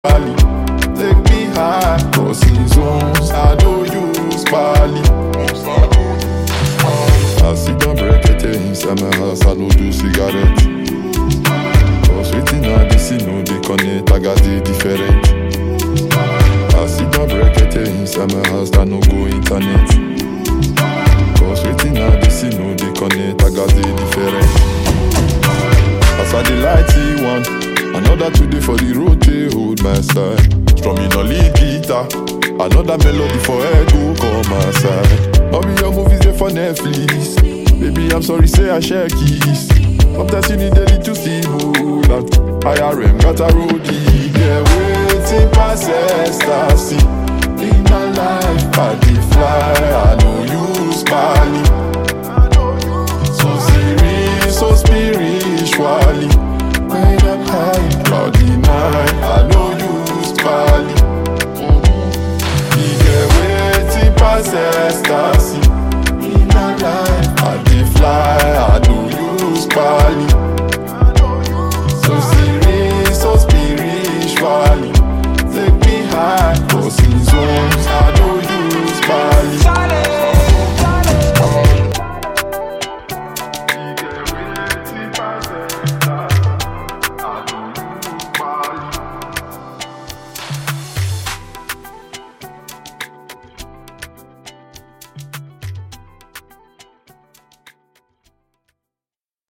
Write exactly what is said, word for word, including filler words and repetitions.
Bali, take me high, crossing zones, I don't use Bali. I sit down break it inside my house, I don't do cigarette. Cause waiting on this, no, they connect, I got the different. I sit down break it inside my house, I no go internet. Cause waiting on this, no, they connect, I got the different. As I the lighty one, another today for the road, they hold my side. Strumming on lead guitar, another melody for echo, come my side. Mommy, your movies there for Netflix. Baby, I'm sorry, say I share keys. Sometimes you need a little stable. I R M got a roadie, yeah, way.